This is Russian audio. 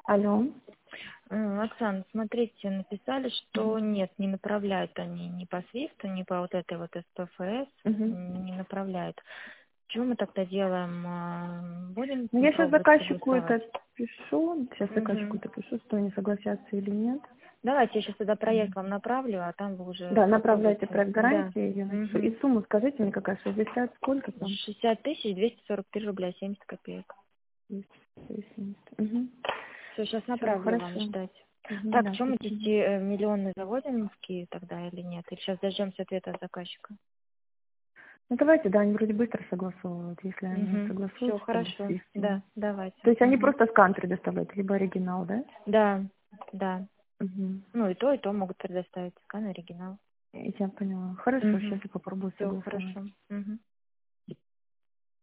Алло. Оксана, смотрите, написали, что Мгм. нет, не направляют они ни по Свифту, ни по вот этой вот СПФС, Мгм. не направляют. Что мы тогда делаем? Будем Ну, я сейчас пробовать заказчику согласовать? это пишу, сейчас заказчику Мгм. это пишу, что они согласятся или нет. Давайте я сейчас тогда проект Мгм. вам направлю, а там вы уже Да, направляйте попробуйте. проект Да. гарантии, я напишу. И Угу. сумму скажите мне какая, 60, сколько там? 60 243 рубля 70 копеек. 270. Угу. Все, сейчас Все, направлю вам хорошо. ждать. Угу, Так, да, что мы спасибо. 10 миллионы заводим в Киев тогда или нет? Или сейчас дождемся ответа от заказчика? Ну, давайте, да, они вроде быстро согласовывают, если они Угу. Все, согласуются, тогда хорошо. свистим. Да, давайте. То есть они Угу. просто скан предоставляют, либо оригинал, да? Да, да. Угу. Ну и то могут предоставить скан, оригинал. Я поняла. Хорошо, Угу. сейчас я попробую Все, согласовать. хорошо. Угу.